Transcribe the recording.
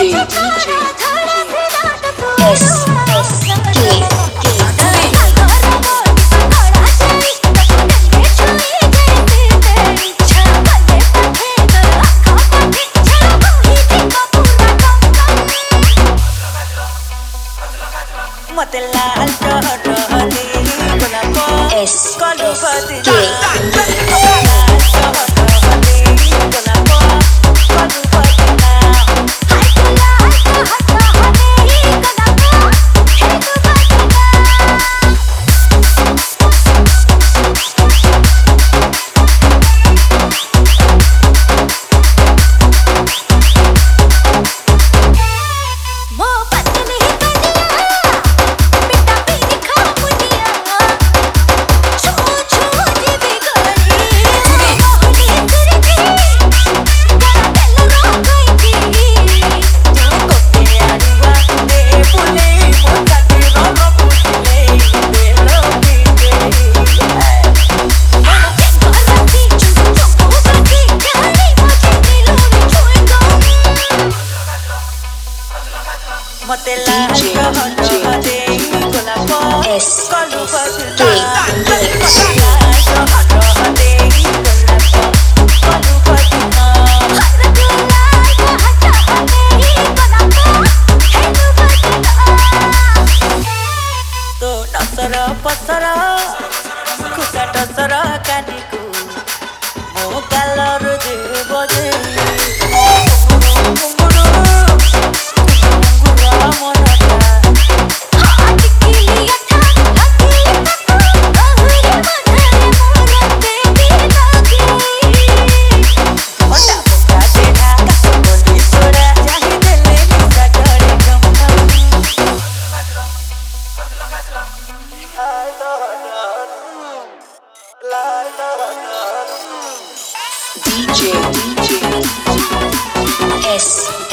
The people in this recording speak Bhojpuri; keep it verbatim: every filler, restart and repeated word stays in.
S S K K मते लाल टहटहले गोलाप S कलुपति K मते लाल टहटहले गोलाप S कलुपति तो नसर पसर खुसा टसर कानीको मो कालर दे बजे D J D J S